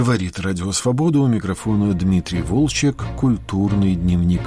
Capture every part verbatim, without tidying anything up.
Говорит Радио Свобода, у микрофона Дмитрий Волчек, «Культурный дневник».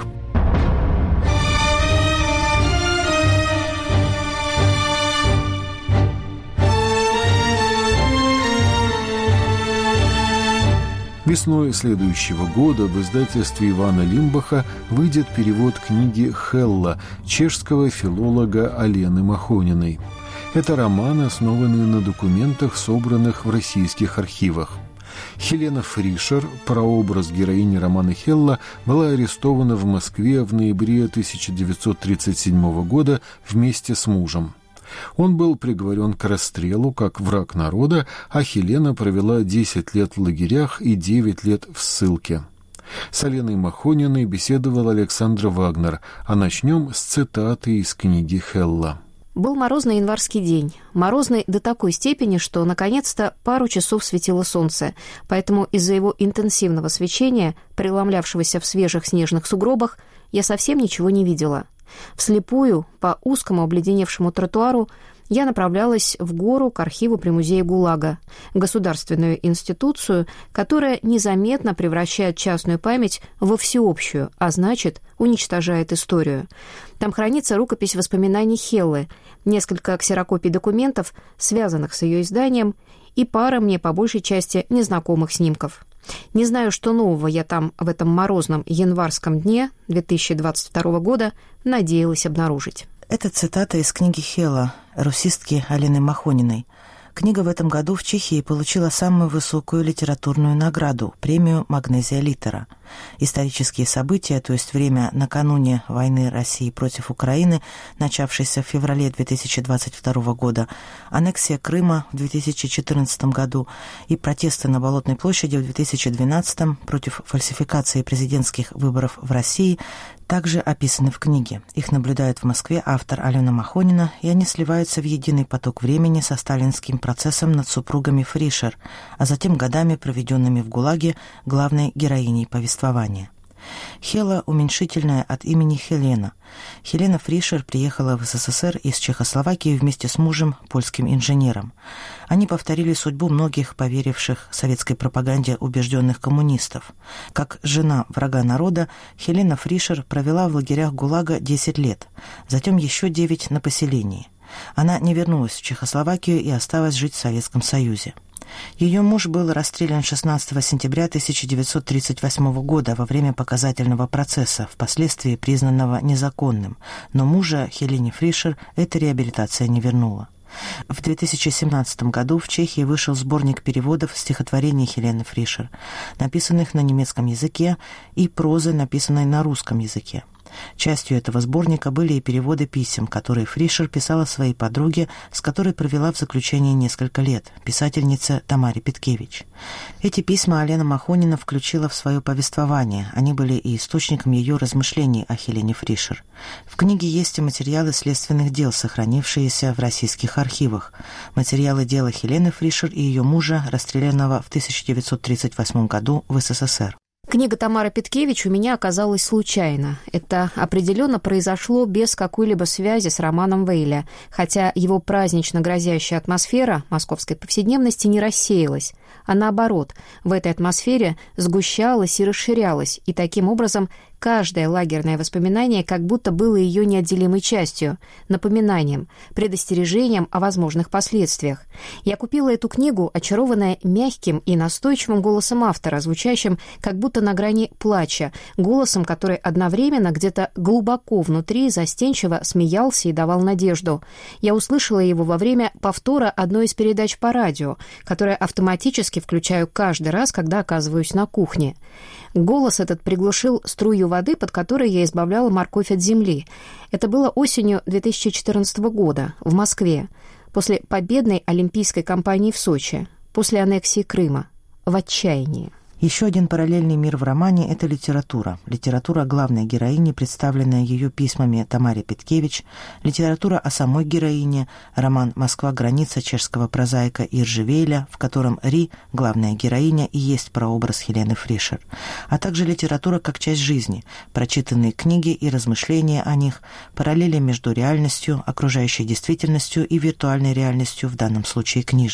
Весной следующего года в издательстве Ивана Лимбаха выйдет перевод книги «Хелла» чешского филолога Алены Махониной. Это роман, основанный на документах, собранных в российских архивах. Хелена Фришер, прообраз героини романа «Хелла», была арестована в Москве в ноябре тысяча девятьсот тридцать седьмого года вместе с мужем. Он был приговорен к расстрелу как враг народа, а Хелена провела десять лет в лагерях и девять лет в ссылке. С Аленой Махониной беседовал Александр Вагнер, а начнем с цитаты из книги «Хелла». Был морозный январский день. Морозный до такой степени, что, наконец-то, пару часов светило солнце, поэтому из-за его интенсивного свечения, преломлявшегося в свежих снежных сугробах, я совсем ничего не видела. Вслепую, по узкому обледеневшему тротуару, я направлялась в гору к архиву при музее ГУЛАГа, государственную институцию, которая незаметно превращает частную память во всеобщую, а значит, уничтожает историю. Там хранится рукопись воспоминаний Хеллы, несколько ксерокопий документов, связанных с ее изданием, и пара мне по большей части незнакомых снимков. Не знаю, что нового я там в этом морозном январском дне две тысячи двадцать второго года надеялась обнаружить. Это цитата из книги «Хелла» русистки Алены Махониной. Книга в этом году в Чехии получила самую высокую литературную награду – премию «Магнезия Литера». Исторические события, то есть время накануне войны России против Украины, начавшейся в феврале две тысячи двадцать второго года, аннексия Крыма в две тысячи четырнадцатом году и протесты на Болотной площади в две тысячи двенадцатом против фальсификации президентских выборов в России – также описаны в книге. Их наблюдает в Москве автор Алена Махонина, и они сливаются в единый поток времени со сталинским процессом над супругами Фришер, а затем годами, проведенными в ГУЛАГе, главной героиней повествования. Хелла – уменьшительное от имени Хелена. Хелена Фришер приехала в СССР из Чехословакии вместе с мужем, польским инженером. Они повторили судьбу многих поверивших советской пропаганде убежденных коммунистов. Как жена врага народа, Хелена Фришер провела в лагерях ГУЛАГа десять лет, затем еще девять на поселении. Она не вернулась в Чехословакию и осталась жить в Советском Союзе. Ее муж был расстрелян шестнадцатого сентября тысяча девятьсот тридцать восьмого года во время показательного процесса, впоследствии признанного незаконным, но мужа Хелене Фришер эта реабилитация не вернула. В две тысячи семнадцатом году в Чехии вышел сборник переводов стихотворений Хелены Фришер, написанных на немецком языке, и прозы, написанной на русском языке. Частью этого сборника были и переводы писем, которые Фришер писала своей подруге, с которой провела в заключении несколько лет, писательнице Тамаре Петкевич. Эти письма Алена Махонина включила в свое повествование, они были и источником ее размышлений о Хелене Фришер. В книге есть и материалы следственных дел, сохранившиеся в российских архивах, материалы дела Хелены Фришер и ее мужа, расстрелянного в тысяча девятьсот тридцать восьмом году в СССР. Книга Тамары Петкевич у меня оказалась случайно. Это определенно произошло без какой-либо связи с романом Вейля, хотя его празднично грозящая атмосфера московской повседневности не рассеялась, а наоборот, в этой атмосфере сгущалась и расширялась, и таким образом каждое лагерное воспоминание как будто было ее неотделимой частью, напоминанием, предостережением о возможных последствиях. Я купила эту книгу, очарованная мягким и настойчивым голосом автора, звучащим как будто на грани плача, голосом, который одновременно где-то глубоко внутри застенчиво смеялся и давал надежду. Я услышала его во время повтора одной из передач по радио, которое автоматически включаю каждый раз, когда оказываюсь на кухне. Голос этот приглушил струю воды, под которой я избавляла морковь от земли. Это было осенью две тысячи четырнадцатого года в Москве, после победной олимпийской кампании в Сочи, после аннексии Крыма, в отчаянии. Еще один параллельный мир в романе – это литература. Литература главной героини, представленная ее письмами Тамаре Петкевич, литература о самой героине, роман «Москва. Граница» чешского прозаика Иржи Вейля, в котором Ри, главная героиня, и есть прообраз Хелены Фришер, а также литература как часть жизни, прочитанные книги и размышления о них, параллели между реальностью, окружающей действительностью и виртуальной реальностью, в данном случае книжной.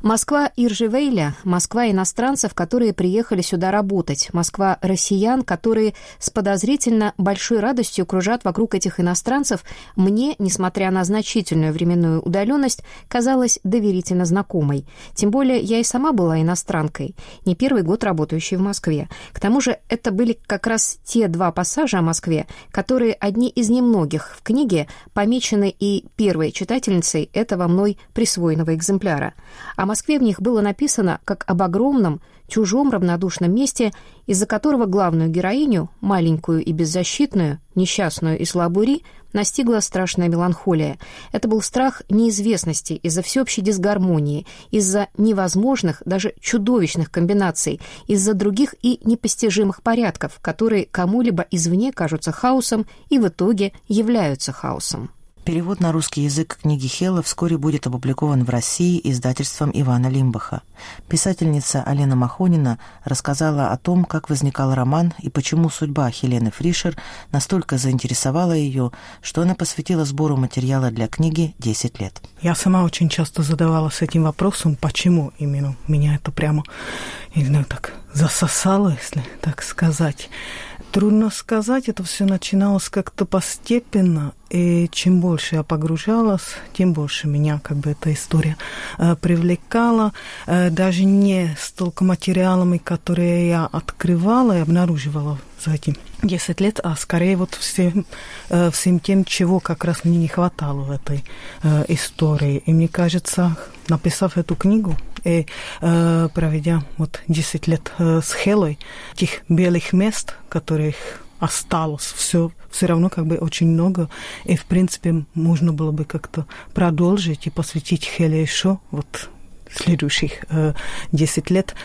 Москва Иржи-Вейля, Москва иностранцев, которые приехали сюда работать, Москва россиян, которые с подозрительно большой радостью кружат вокруг этих иностранцев, мне, несмотря на значительную временную удаленность, казалась доверительно знакомой. Тем более я и сама была иностранкой, не первый год работающей в Москве. К тому же это были как раз те два пассажа о Москве, которые одни из немногих в книге помечены и первой читательницей этого мной присвоенного экземпляра. О Москве в них было написано как об огромном, чужом, равнодушном месте, из-за которого главную героиню, маленькую и беззащитную, несчастную и слабую Ри, настигла страшная меланхолия. Это был страх неизвестности из-за всеобщей дисгармонии, из-за невозможных, даже чудовищных комбинаций, из-за других и непостижимых порядков, которые кому-либо извне кажутся хаосом и в итоге являются хаосом. Перевод на русский язык книги Хелла вскоре будет опубликован в России издательством Ивана Лимбаха. Писательница Алена Махонина рассказала о том, как возникал роман и почему судьба Хелены Фришер настолько заинтересовала ее, что она посвятила сбору материала для книги десять лет. Я сама очень часто задавалась этим вопросом, почему именно меня это прямо, не знаю, так засосало, если так сказать. Трудно сказать, это все начиналось как-то постепенно, и чем больше я погружалась, тем больше меня как бы эта история э, привлекала. Э, даже не столько материалами, которые я открывала и обнаруживала за эти десять лет, а скорее вот всем, э, всем тем, чего как раз мне не хватало в этой э, истории. И мне кажется, написав эту книгу и э, проведя вот десять лет э, с Хеллой, этих белых мест, которых осталось все, все равно как бы очень много, и в принципе можно было бы как-то продолжить и посвятить Хелле еще вот следующих э, десять лет,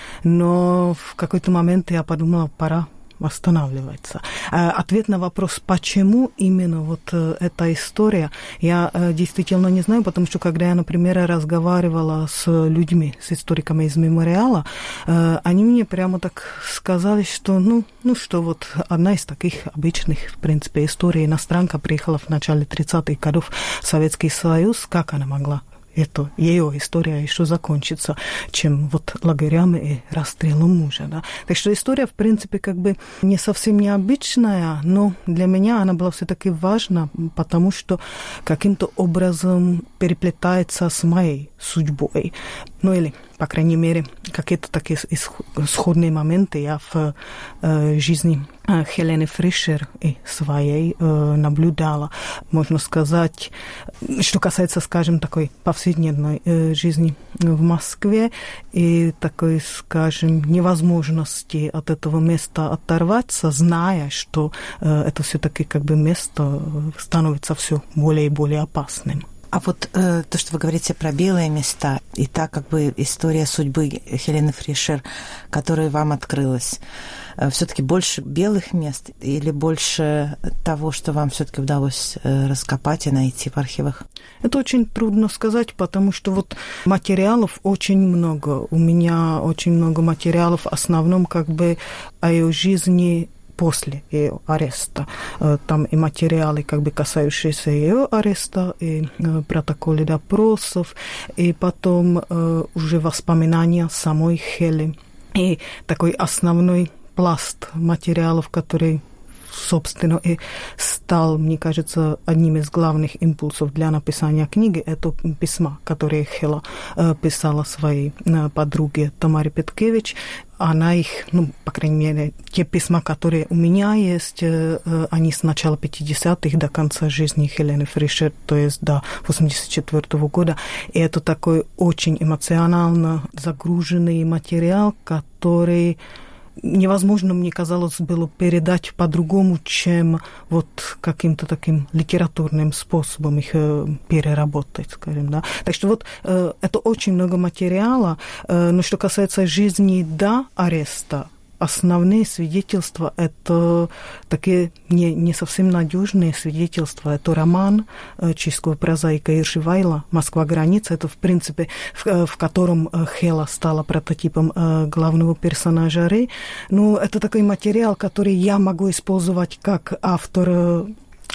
но в какой-то момент я подумала, пора останавливается. Ответ на вопрос, почему именно вот эта история, я действительно не знаю, потому что когда я, например, разговаривала с людьми, с историками из мемориала, они мне прямо так сказали, что ну, ну что вот одна из таких обычных, в принципе, историй, иностранка приехала в начале тридцатых годов в Советский Союз, как она могла это, ее история еще закончится, чем вот лагерями и расстрелом мужа. Да. Так что история, в принципе, как бы не совсем необычная, но для меня она была все-таки важна, потому что каким-то образом переплетается с моей судьбой. Ну или, по крайней мере, какие-то такие исходные моменты я в э, жизни Хелены Фришер и своей э, наблюдала. Можно сказать, что касается, скажем, такой повседневной э, жизни в Москве и такой, скажем, невозможности от этого места оторваться, зная, что э, это все-таки как бы место становится все более и более опасным. А вот э, то, что вы говорите про белые места, и та как бы история судьбы Хелены Фришер, которая вам открылась, э, все-таки больше белых мест или больше того, что вам все-таки удалось э, раскопать и найти в архивах? Это очень трудно сказать, потому что вот материалов очень много. У меня очень много материалов, в основном как бы о ее жизни после ее ареста. Там и материалы, как бы касающиеся ее ареста, и протоколы допросов, и потом уже воспоминания самой Хелли. И такой основной пласт материалов, который, собственно, и стал, мне кажется, одним из главных импульсов для написания книги, это письма, которые Хелла писала своей подруге Тамаре Петкевич. Она их, ну, по крайней мере, те письма, которые у меня есть, они с начала пятидесятых до конца жизни Хелены Фришер, то есть до восемьдесят четвёртого года. И это такой очень эмоционально загруженный материал, который невозможно, мне казалось, было передать по-другому, чем вот каким-то таким литературным способом их переработать, скажем, да. Так что вот э, это очень много материала, э, но что касается жизни до ареста, основные свидетельства – это такие не, не совсем надежные свидетельства. Это роман чешского прозаика Иржи Вейля «Москва. Граница». Это, в принципе, в, в котором Хелла стала прототипом главного персонажа Ри. Но это такой материал, который я могу использовать как автор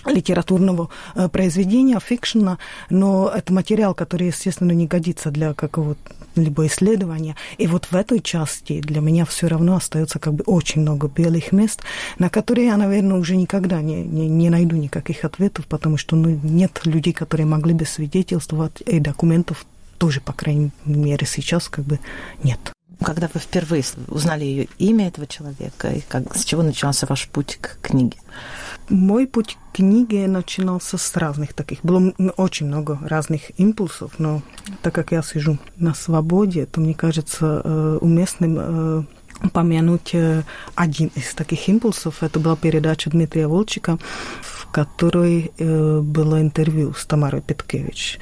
литературного произведения, фикшена, но это материал, который, естественно, не годится для какого-либо исследования. И вот в этой части для меня все равно остается как бы очень много белых мест, на которые я, наверное, уже никогда не, не, не найду никаких ответов, потому что ну, нет людей, которые могли бы свидетельствовать, и документов тоже, по крайней мере, сейчас как бы нет. Когда вы впервые узнали ее имя этого человека, и как, с чего начался ваш путь к книге? Мой путь к книге начинался с разных таких. Было очень много разных импульсов, но так как я сижу на свободе, то мне кажется уместным упомянуть один из таких импульсов. Это была передача Дмитрия Волчика, в которой было интервью с Тамарой Петкевич.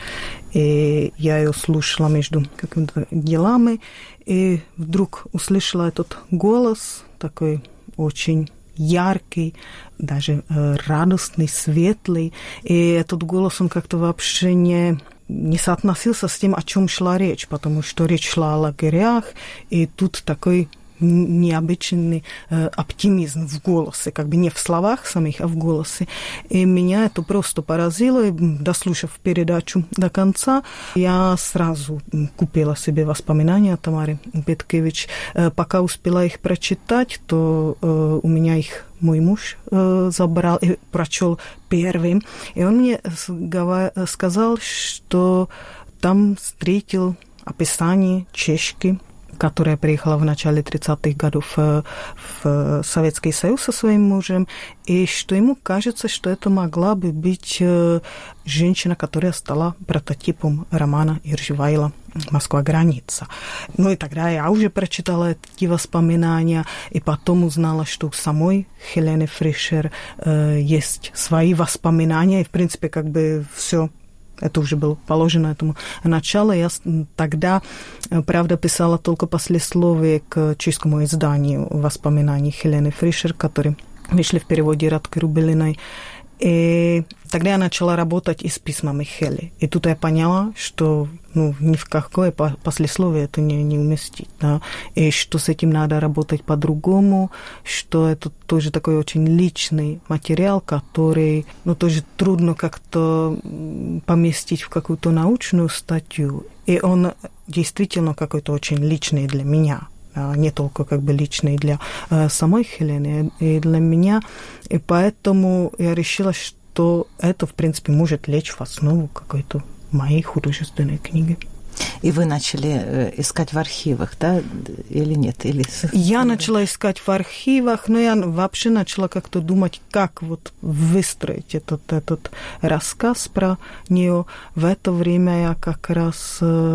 И я ее слушала между какими-то делами, и вдруг услышала этот голос, такой очень яркий, даже радостный, светлый. И этот голос, он как-то вообще не... не соотносился с тем, о чем шла речь, потому что речь шла о лагерях, и тут такой необычный э, оптимизм в голосе, как бы не в словах самих, а в голосе. И меня это просто поразило. И, дослушав передачу до конца, я сразу купила себе воспоминания Тамары Петкевич. Э, пока успела их прочитать, то э, у меня их мой муж э, забрал и прочел первым. И он мне сказал, что там встретил описание чешки, которая приехала в начале тридцатых годов в Советский Союз со своим мужем, и что ему кажется, что это могла бы быть женщина, которая стала прототипом романа Иржевайла «Москва граница». Ну и тогда я уже прочитала эти воспоминания, и потом узнала, что у самой Хелены Фришер э, есть свои воспоминания, и в принципе как бы все. Это уже было положено этому начало. Я тогда, правда, писала только послесловие к чешскому изданию воспоминаний Хелены Фришер, которые вышли в переводе Радки Рубелиной. И тогда я начала работать и с письмами Хели. И тут я поняла, что ну, ни в какое послесловие это не, не уместить. Да? И что с этим надо работать по-другому, что это тоже такой очень личный материал, который ну, тоже трудно как-то поместить в какую-то научную статью. И он действительно какой-то очень личный для меня. Не только как бы личный для э, самой Хелены, и для меня. И поэтому я решила, что это, в принципе, может лечь в основу какой-то моей художественной книги. И вы начали искать в архивах, да, или нет? Или... Я начала искать в архивах, но я вообще начала как-то думать, как вот выстроить этот, этот рассказ про нее. В это время я как раз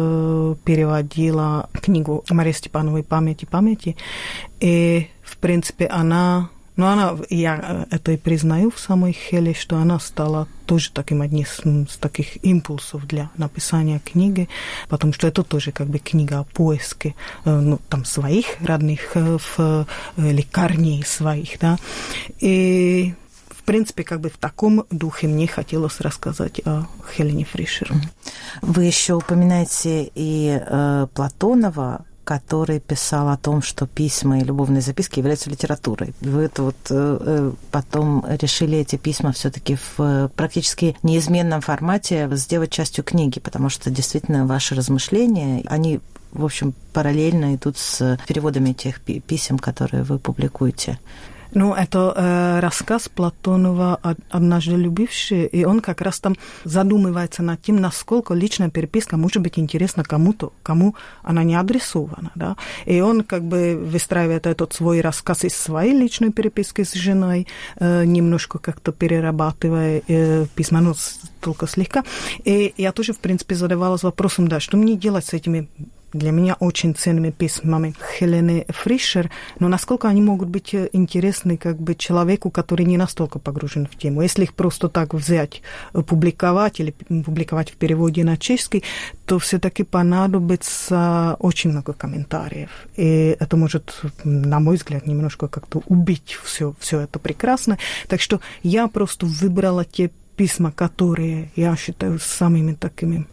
переводила книгу Марии Степановой «Память и памяти», и, в принципе, она... Но она, я это и признаю в самой Хеле, что она стала тоже таким одним из, из таких импульсов для написания книги, потому что это тоже как бы книга о поиске ну, там, своих родных в лекарней своих, да. И в принципе, как бы в таком духе мне хотелось рассказать о Хелене Фришер. Вы еще упоминаете и э, Платонова, который писал о том, что письма и любовные записки являются литературой. Вы это вот э, потом решили эти письма все-таки в практически неизменном формате сделать частью книги, потому что действительно ваши размышления, они, в общем, параллельно идут с переводами тех писем, которые вы публикуете. Ну, это э, рассказ Платонова «Однажды любивший», и он как раз там задумывается над тем, насколько личная переписка может быть интересна кому-то, кому она не адресована, да. И он как бы выстраивает этот свой рассказ из своей личной переписки с женой, э, немножко как-то перерабатывая э, письма, ну, только слегка. И я тоже, в принципе, задавалась вопросом, да, что мне делать с этими для меня очень ценными письмами Хелены Фришер, но насколько они могут быть интересны как бы человеку, который не настолько погружен в тему. Если их просто так взять, публиковать или публиковать в переводе на чешский, то все-таки понадобится очень много комментариев. И это может, на мой взгляд, немножко как-то убить все, все это прекрасно. Так что я просто выбрала те письма, которые я считаю самыми такими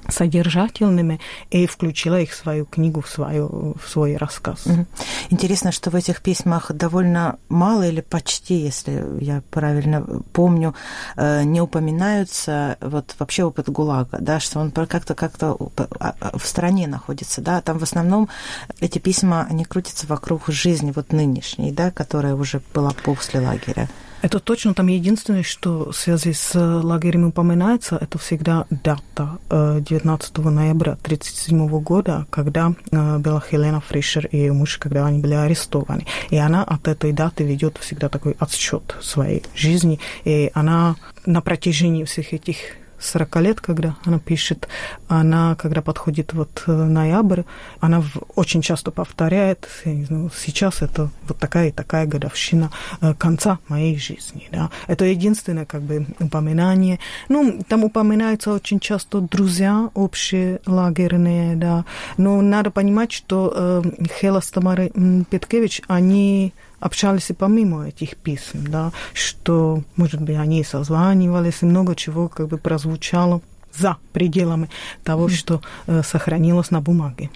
содержательными, и включила их в свою книгу, в, свою, в свой рассказ. Интересно, что в этих письмах довольно мало или почти, если я правильно помню, не упоминаются вот вообще опыт ГУЛАГа, да, что он как-то как-то в стороне находится, да, там в основном эти письма, они крутятся вокруг жизни вот нынешней, да, которая уже была после лагеря. Это точно, там единственное, что в связи с лагерем упоминается, это всегда дата девятнадцатого ноября тысяча девятьсот тридцать седьмого года, когда была Хелена Фришер и ее муж, когда они были арестованы. И она от этой даты ведет всегда такой отсчет своей жизни, и она на протяжении всех этих сорок лет, когда она пишет, она, когда подходит вот ноябрь, она очень часто повторяет, я не знаю, сейчас это вот такая и такая годовщина конца моей жизни. Да. Это единственное как бы упоминание. Ну, там упоминаются очень часто друзья общие, лагерные, да. Но надо понимать, что э, Хела с Тамарой Петкевич, они общались и помимо этих писем, да, что, может быть, они созванивались, и много чего как бы прозвучало за пределами того, что э, сохранилось на бумаге.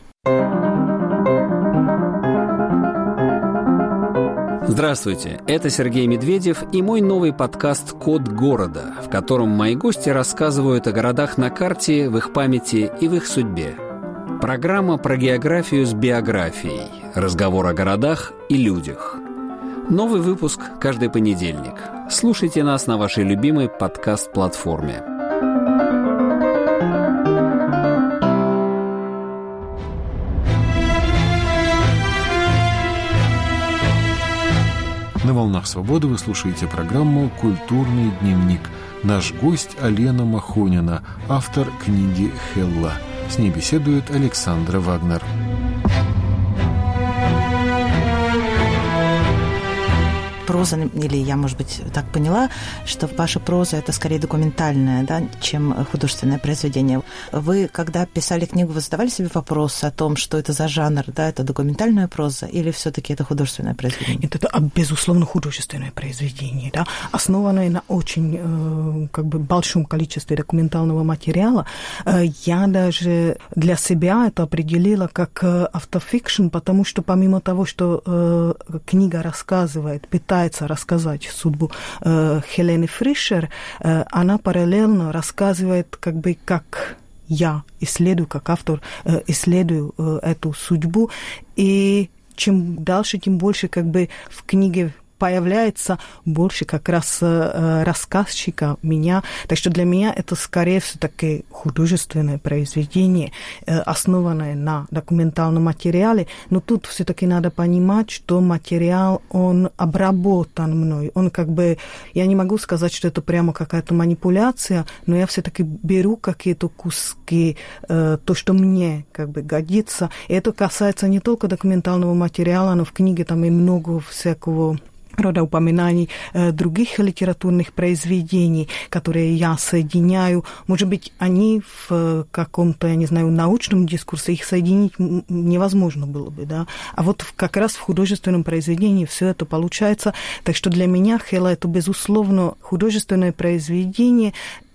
Здравствуйте, это Сергей Медведев и мой новый подкаст «Код города», в котором мои гости рассказывают о городах на карте, в их памяти и в их судьбе. Программа про географию с биографией, разговор о городах и людях. Новый выпуск каждый понедельник. Слушайте нас на вашей любимой подкаст-платформе. На «Волнах свободы» вы слушаете программу «Культурный дневник». Наш гость Алена Махонина, автор книги «Хелла». С ней беседует Александра Вагнер. Проза, или я, может быть, так поняла, что ваша проза – это скорее документальная, да, чем художественное произведение. Вы, когда писали книгу, вы задавали себе вопрос о том, что это за жанр, да, это документальная проза или все-таки это художественное произведение? Нет, это, безусловно, художественное произведение, да, основанное на очень, как бы, большом количестве документального материала. Я даже для себя это определила как автофикшн, потому что помимо того, что книга рассказывает, питает рассказать судьбу э, Хелены Фришер, э, она параллельно рассказывает, как бы, как я исследую, как автор э, исследую э, эту судьбу. И чем дальше, тем больше, как бы, в книге появляется больше как раз э, рассказчика меня. Так что для меня это скорее все-таки художественное произведение, э, основанное на документальном материале. Но тут все-таки надо понимать, что материал, он обработан мной. Он как бы, я не могу сказать, что это прямо какая-то манипуляция, но я все-таки беру какие-то куски, э, то, что мне как бы годится. И это касается не только документального материала, но в книге там и много всякого рода упоминаний э, других литературных произведений, которые я соединяю. Может быть, они в э, каком-то, я не знаю, научном дискурсе, их соединить невозможно было бы, да. А вот в, как раз в художественном произведении все это получается. Так что для меня Хелла – это, безусловно, художественное произведение,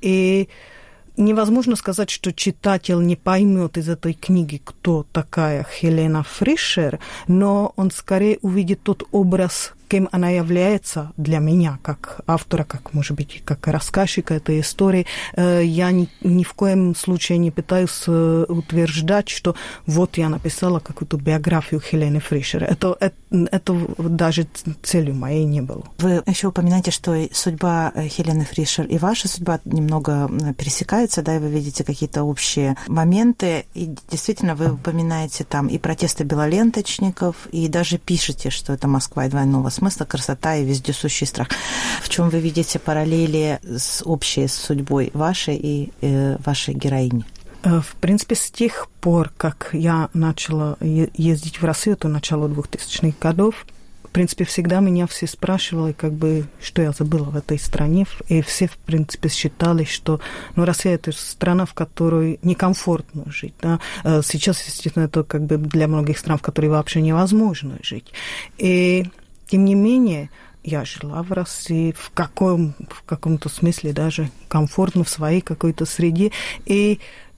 и невозможно сказать, что читатель не поймет из этой книги, кто такая Хелена Фришер, но он скорее увидит тот образ, кем она является для меня, как автора, как, может быть, как рассказчика этой истории. Я ни, ни в коем случае не пытаюсь утверждать, что вот я написала какую-то биографию Хелены Фришер. Это, это, это даже целью моей не было. Вы еще упоминаете, что судьба Хелены Фришер и ваша судьба немного пересекаются, да, и вы видите какие-то общие моменты. И действительно, вы упоминаете там и протесты белоленточников, и даже пишете, что это Москва и двойного смысла, красота и вездесущий страх. В чем вы видите параллели с общей судьбой вашей и э, вашей героини? В принципе, с тех пор, как я начала ездить в Россию, это начало двухтысячных годов, в принципе, всегда меня все спрашивали, как бы, что я забыла в этой стране, и все, в принципе, считали, что, ну, Россия – это страна, в которой некомфортно жить, да. Сейчас, естественно, это как бы для многих стран, в которой вообще невозможно жить. И тем не менее, я жила в России в, каком, в каком-то смысле даже комфортно в своей какой-то среде. И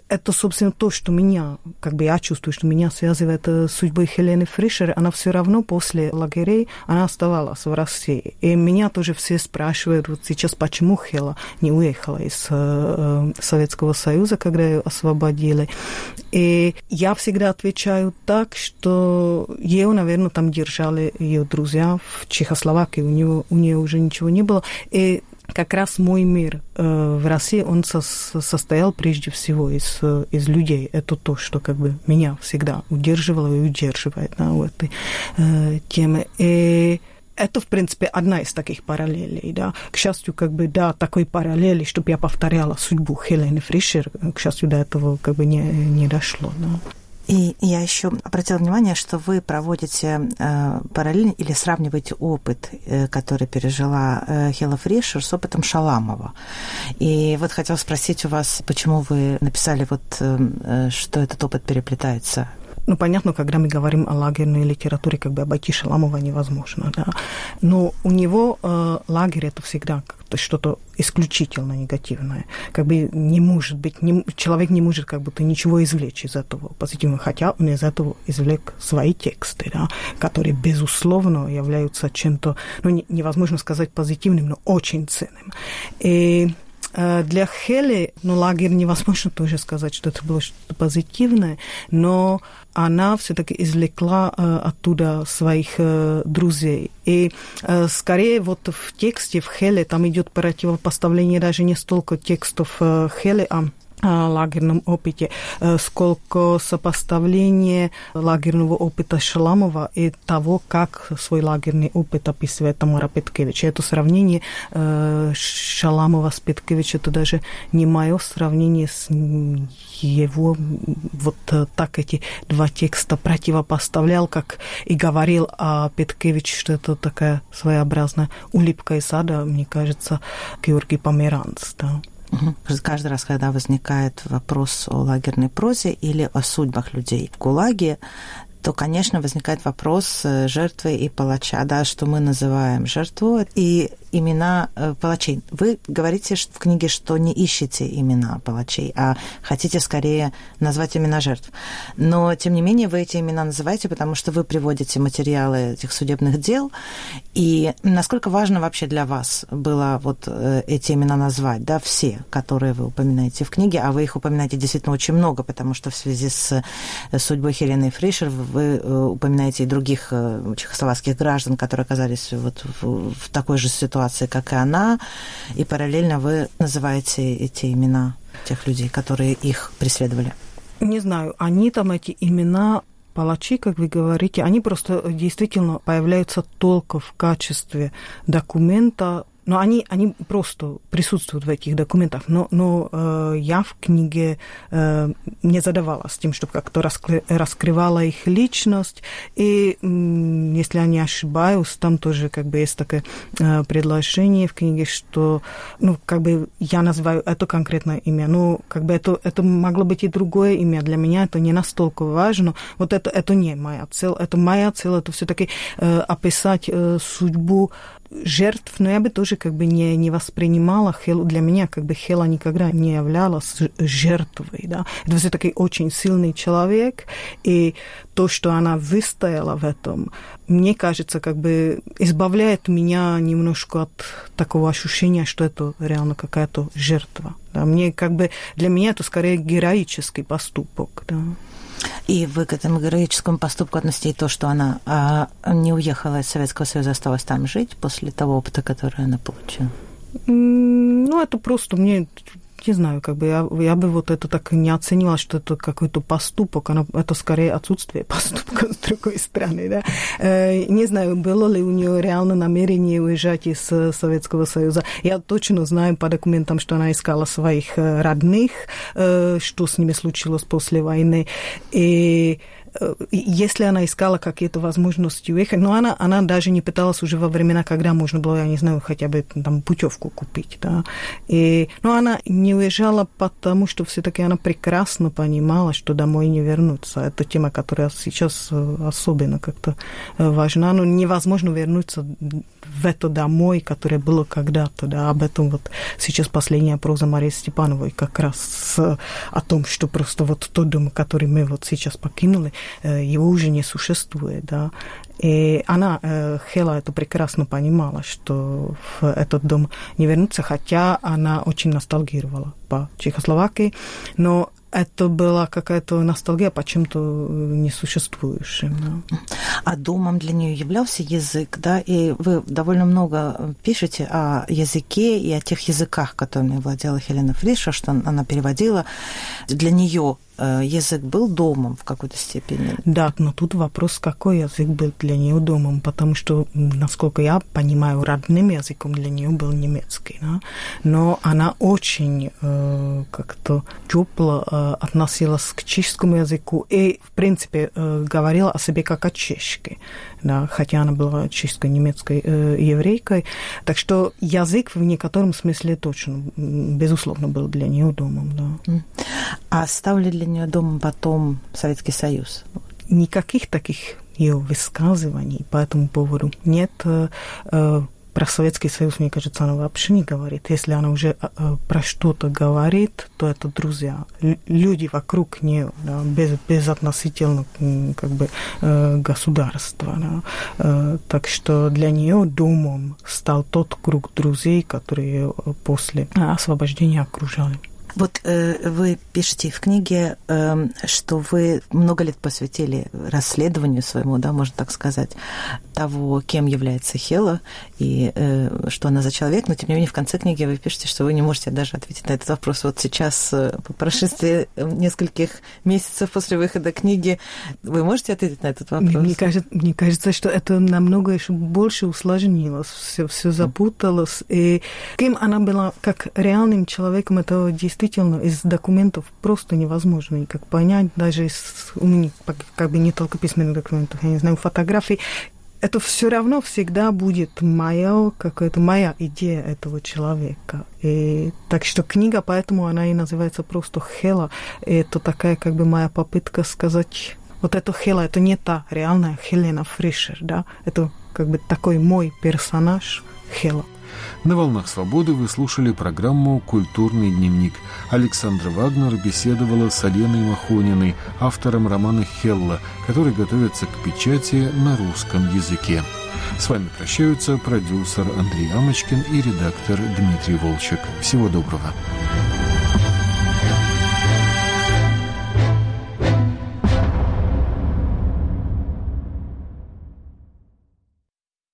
это, собственно, то, что меня, как бы я чувствую, что меня связывает с судьбой Хелены Фришер. Она все равно после лагерей, она оставалась в России. И меня тоже все спрашивают вот сейчас, почему Хела не уехала из э, Советского Союза, когда ее освободили. И я всегда отвечаю так, что ее, наверное, там держали ее друзья в Чехословакии, у нее, у нее уже ничего не было. И как раз мой мир э, в России, он со- состоял прежде всего из, из людей. Это то, что как бы меня всегда удерживало и удерживает, да, в этой э, теме. И это, в принципе, одна из таких параллелей, да. К счастью, как бы, да, такой параллели, чтобы я повторяла судьбу Хелены Фришер, к счастью, до этого как бы не, не дошло, да. И я еще обратила внимание, что вы проводите э, параллельно или сравниваете опыт, э, который пережила э, Хела Фришер, с опытом Шаламова. И вот хотела спросить у вас, почему вы написали, вот, э, что этот опыт переплетается. Ну, понятно, когда мы говорим о лагерной литературе, как бы обойти Шаламова невозможно, да. Но у него э, лагерь – это всегда как-то что-то исключительно негативное. Как бы не может быть, не, человек не может как будто ничего извлечь из этого позитивного, хотя он из этого извлек свои тексты, да, которые, безусловно, являются чем-то, ну, не, невозможно сказать позитивным, но очень ценным. И для Хели, ну, лагерь невозможно тоже сказать, что это было что-то позитивное, но она все-таки извлекла э, оттуда своих э, друзей. И э, скорее вот в тексте, в Хеле, там идет противопоставление даже не столько текстов э, Хели, а лагерном опыте, сколько сопоставление лагерного опыта Шаламова и того, как свой лагерный опыт описывает Тамара Петкевич. Это сравнение Шаламова с Петкевич, это даже не мое сравнение с его, вот так эти два текста противопоставлял, как и говорил о Петкевич, что это такая своеобразная улыбка из ада, мне кажется, Георгий Померанц, да. Угу. Каждый раз, когда возникает вопрос о лагерной прозе или о судьбах людей в ГУЛАГе, то, конечно, возникает вопрос жертвы и палача, да, что мы называем жертвой, и имена палачей. Вы говорите в книге, что не ищете имена палачей, а хотите скорее назвать имена жертв. Но, тем не менее, вы эти имена называете, потому что вы приводите материалы этих судебных дел. И насколько важно вообще для вас было вот эти имена назвать, да, все, которые вы упоминаете в книге, а вы их упоминаете действительно очень много, потому что в связи с судьбой Хелены Фришер вы упоминаете и других чехословацких граждан, которые оказались вот в, в такой же ситуации, как и она, и параллельно вы называете эти имена тех людей, которые их преследовали. Не знаю, они там, эти имена палачи, как вы говорите, они просто действительно появляются только в качестве документа, но они, они просто присутствуют в этих документах. Но, но э, я в книге э, не задавалась тем, чтобы как-то раскры, раскрывала их личность. И, э, если я не ошибаюсь, там тоже как бы есть такое э, предложение в книге, что, ну, как бы я называю это конкретное имя. Ну, как бы это, это могло быть и другое имя. Для меня это не настолько важно. Вот это, это не моя цель. Это моя цель, это все-таки э, описать э, судьбу жертв, но я бы тоже как бы не, не воспринимала Хелу. Для меня как бы Хела никогда не являлась жертвой, да. Это все-таки очень сильный человек, и то, что она выстояла в этом, мне кажется, как бы избавляет меня немножко от такого ощущения, что это реально какая-то жертва. Да. Мне как бы, для меня это скорее героический поступок, да. И вы к этому героическому поступку относите то, что она а, не уехала из Советского Союза, осталась там жить после того опыта, который она получила? Ну, это просто мне... Не знаю, как бы я, я бы вот это так не оценила, что это какой-то поступок, оно, это скорее отсутствие поступка с другой стороны, да. Э, не знаю, было ли у нее реально намерение уезжать из Советского Союза. Я точно знаю по документам, что она искала своих родных, э, что с ними случилось после войны. И если она искала какие-то возможности уехать, но она, она даже не пыталась уже во времена, когда можно было, я не знаю, хотя бы там путевку купить, да. И, но она не уезжала, потому что все-таки она прекрасно понимала, что домой не вернуться. Это тема, которая сейчас особенно как-то важна. Но невозможно вернуться в это домой, которое было когда-то, да, об этом вот сейчас последняя проза Марии Степановой как раз с, о том, что просто вот тот дом, который мы вот сейчас покинули, его уже не существует, да. И она, Хела, это прекрасно понимала, что в этот дом не вернуться, хотя она очень ностальгировала по Чехословакии, но это была какая-то ностальгия по чем-то несуществующим. Да. А домом для нее являлся язык, да, и вы довольно много пишете о языке и о тех языках, которыми владела Хелена Фриша, что она переводила. Для нее язык был домом в какой-то степени. Да, но тут вопрос, какой язык был для нее домом, потому что, насколько я понимаю, родным языком для нее был немецкий, да? Но она очень э, как-то тепло э, относилась к чешскому языку и, в принципе, э, говорила о себе как о чешке, да? Хотя она была чешско-немецкой э, еврейкой, так что язык в некотором смысле точно, безусловно, был для нее домом, да. А ставили для нее домом потом Советский Союз? Никаких таких ее высказываний по этому поводу нет. Про Советский Союз, мне кажется, она вообще не говорит. Если она уже про что-то говорит, то это друзья, люди вокруг нее, да, без, безотносительно как бы государства. Да. Так что для нее домом стал тот круг друзей, которые после освобождения окружали. Вот э, вы пишете в книге, э, что вы много лет посвятили расследованию своему, да, можно так сказать, того, кем является Хела и э, что она за человек, но тем не менее в конце книги вы пишете, что вы не можете даже ответить на этот вопрос. Вот сейчас, по прошествии нескольких месяцев после выхода книги, вы можете ответить на этот вопрос? Мне кажется, мне кажется, что это намного еще больше усложнилось, все, все запуталось. И кем она была как реальным человеком, это действительно из документов просто невозможно никак понять, даже из, как бы не только письменных документов, я не знаю, фотографий. Это все равно всегда будет моя, какая-то моя идея этого человека. И, так что книга, поэтому она и называется просто «Хела». И это такая как бы моя попытка сказать, вот это Хела, это не та реальная Хелена Фришер, да, это как бы такой мой персонаж Хела. На «Волнах свободы» вы слушали программу «Культурный дневник». Александра Вагнер беседовала с Аленой Махониной, автором романа «Хелла», который готовится к печати на русском языке. С вами прощаются продюсер Андрей Амочкин и редактор Дмитрий Волчек. Всего доброго.